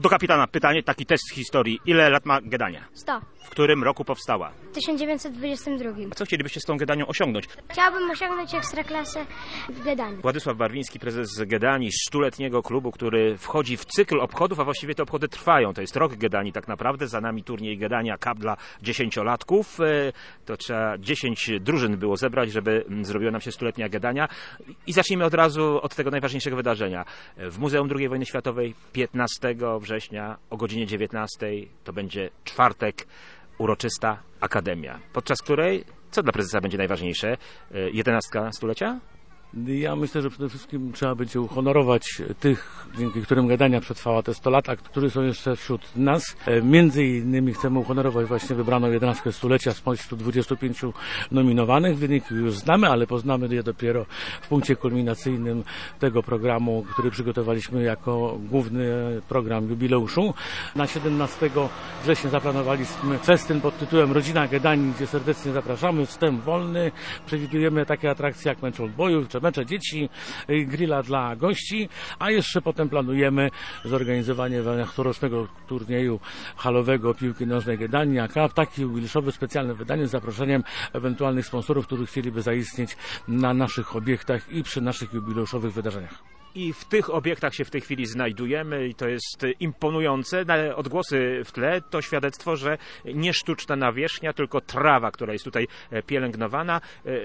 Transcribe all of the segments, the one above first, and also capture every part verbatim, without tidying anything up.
Do kapitana pytanie, taki test z historii. Ile lat ma Gedania? sto. W którym roku powstała? W tysiąc dziewięćset dwudziestym drugim. A co chcielibyście z tą Gedanią osiągnąć? Chciałabym osiągnąć ekstraklasę w Gedanii. Władysław Barwiński, prezes Gedanii, stuletniego klubu, który wchodzi w cykl obchodów, a właściwie te obchody trwają. To jest rok Gedanii tak naprawdę, za nami turniej Gedania Cup dla dziesięciolatków. To trzeba dziesięć drużyn było zebrać, żeby zrobiła nam się stuletnia Gedania. I zacznijmy od razu od tego najważniejszego wydarzenia. W Muzeum drugiej Wojny Światowej piętnastego września o godzinie dziewiętnastej to będzie czwartek, uroczysta akademia, podczas której, co dla prezesa będzie najważniejsze, jedenastka stulecia? Ja myślę, że przede wszystkim trzeba będzie uhonorować tych, dzięki którym Gedania przetrwała te sto lat, a którzy są jeszcze wśród nas. Między innymi chcemy uhonorować właśnie wybraną jedenastkę stulecia spośród dwudziestu pięciu nominowanych. Wyniki już znamy, ale poznamy je dopiero w punkcie kulminacyjnym tego programu, który przygotowaliśmy jako główny program jubileuszu. Na siedemnastego września zaplanowaliśmy festyn pod tytułem Rodzina Gedanii, gdzie serdecznie zapraszamy. Wstęp wolny. Przewidujemy takie atrakcje jak mecz oldboyów, mecze dzieci, grilla dla gości, a jeszcze potem planujemy zorganizowanie corocznego turnieju halowego piłki nożnej Gedania Cup, takie jubileuszowe specjalne wydanie z zaproszeniem ewentualnych sponsorów, którzy chcieliby zaistnieć na naszych obiektach i przy naszych jubileuszowych wydarzeniach. I w tych obiektach się w tej chwili znajdujemy i to jest imponujące. Odgłosy w tle to świadectwo, że nie sztuczna nawierzchnia, tylko trawa, która jest tutaj pielęgnowana.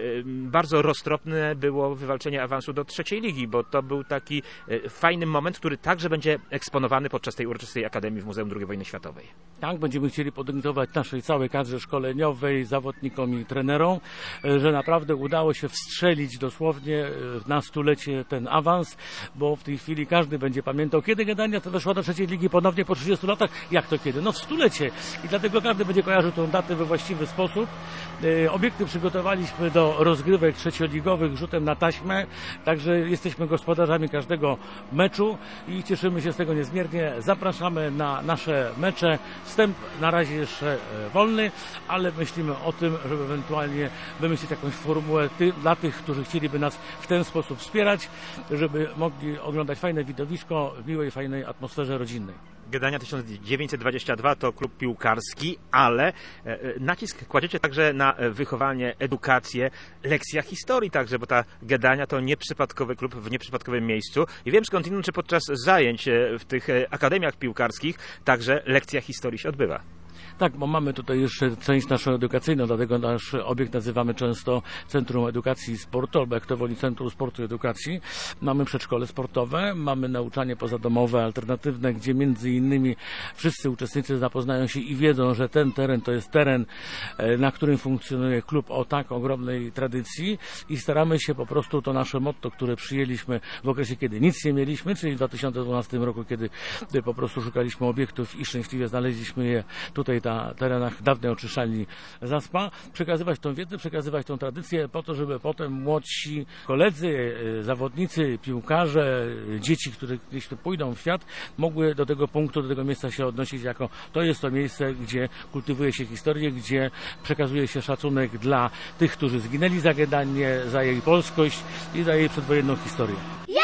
Bardzo roztropne było wywalczenie awansu do trzeciej ligi, bo to był taki fajny moment, który także będzie eksponowany podczas tej uroczystej akademii w Muzeum drugiej Wojny Światowej. Tak, będziemy chcieli podziękować naszej całej kadrze szkoleniowej, zawodnikom i trenerom, że naprawdę udało się wstrzelić dosłownie na stulecie ten awans, bo w tej chwili każdy będzie pamiętał, kiedy Gedania weszła do trzeciej ligi ponownie po trzydziestu latach. Jak to kiedy? No w stulecie. I dlatego każdy będzie kojarzył tę datę we właściwy sposób. Obiekty przygotowaliśmy do rozgrywek trzecioligowych rzutem na taśmę, także jesteśmy gospodarzami każdego meczu i cieszymy się z tego niezmiernie. Zapraszamy na nasze mecze. Wstęp na razie jeszcze wolny, ale myślimy o tym, żeby ewentualnie wymyślić jakąś formułę ty, dla tych, którzy chcieliby nas w ten sposób wspierać, żeby mogli oglądać fajne widowisko w miłej, fajnej atmosferze rodzinnej. Gedania tysiąc dziewięćset dwadzieścia dwa to klub piłkarski, ale nacisk kładziecie także na wychowanie, edukację, lekcja historii także, bo ta Gedania to nieprzypadkowy klub w nieprzypadkowym miejscu. I wiem skądinąd, że podczas zajęć w tych akademiach piłkarskich także lekcja historii się odbywa. Tak, bo mamy tutaj jeszcze część naszą edukacyjną, dlatego nasz obiekt nazywamy często Centrum Edukacji i Sportu, albo jak to woli Centrum Sportu i Edukacji. Mamy przedszkole sportowe, mamy nauczanie pozadomowe, alternatywne, gdzie między innymi wszyscy uczestnicy zapoznają się i wiedzą, że ten teren to jest teren, na którym funkcjonuje klub o tak ogromnej tradycji i staramy się po prostu to nasze motto, które przyjęliśmy w okresie, kiedy nic nie mieliśmy, czyli w dwa tysiące dwunastym roku, kiedy po prostu szukaliśmy obiektów i szczęśliwie znaleźliśmy je tutaj na terenach dawnej oczyszczalni Zaspa, przekazywać tą wiedzę, przekazywać tą tradycję po to, żeby potem młodsi koledzy, zawodnicy, piłkarze, dzieci, które gdzieś tu pójdą w świat, mogły do tego punktu, do tego miejsca się odnosić jako to jest to miejsce, gdzie kultywuje się historię, gdzie przekazuje się szacunek dla tych, którzy zginęli za Gedanię, za jej polskość i za jej przedwojenną historię.